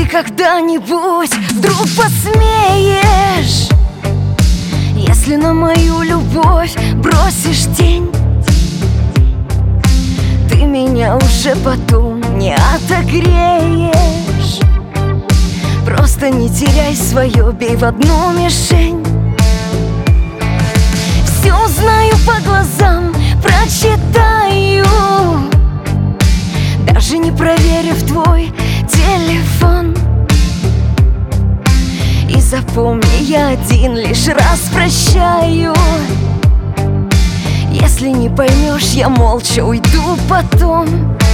когда-нибудь вдруг посмеешь, если на мою любовь бросишь тень, ты меня уже потом не отогреешь. Просто не теряй свое, бей в одну мишень. Все узнаю по глазам, прочитаю, даже не проверив твой телефон. И запомни, я один лишь раз прощаю. Если не поймешь, я молча уйду потом.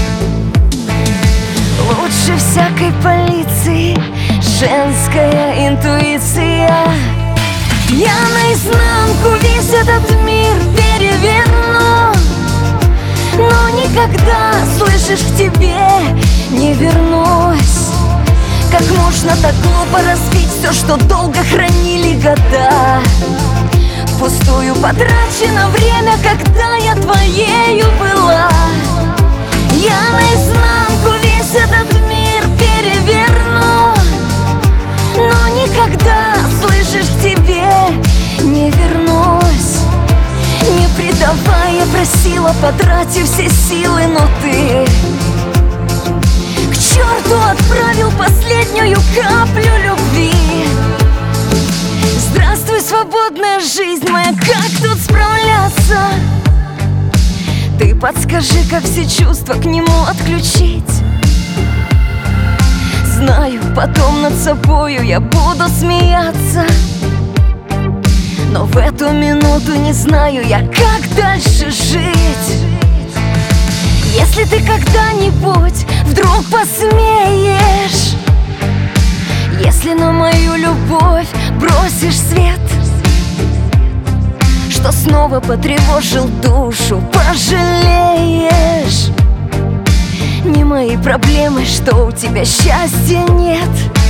Лучше всякой полиции женская интуиция. Я наизнанку весь этот мир переверну, но никогда, слышишь, к тебе не вернусь. Как можно так глупо разбить все, что долго хранили года? Впустую потрачено время, когда я твоею была. Я наизнанку весь этот мир переверну, но никогда, слышишь, к тебе не вернусь. Не предавай, я просила, потратив все силы, но ты к черту отправил последнюю каплю любви. Здравствуй, свободная жизнь моя, как тут справляться? Ты подскажи, как все чувства к нему отключить. Знаю, потом над собою я буду смеяться, но в эту минуту не знаю я, как дальше жить. Если ты когда-нибудь вдруг посмеешь, если на мою любовь бросишь свет, что снова потревожил душу, пожалеешь. Не мои проблемы, что у тебя счастья нет.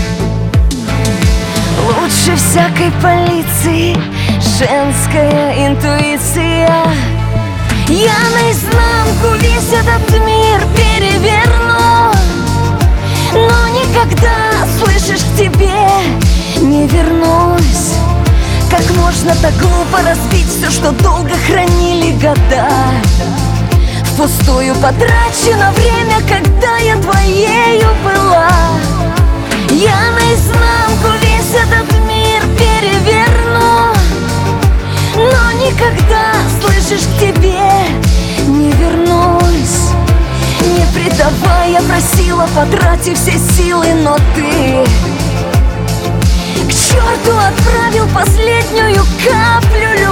Лучше всякой полиции женская интуиция. Я наизнанку весь этот мир переверну, но никогда, слышишь, к тебе не вернусь. Как можно так глупо разбить все, что долго хранили года? Впустую потрачено время, когда я твоею была. Я наизнанку весь этот мир переверну, но никогда, слышишь, к тебе не вернусь. Не предавай, я просила, потратив все силы, но ты к черту отправил последнюю каплю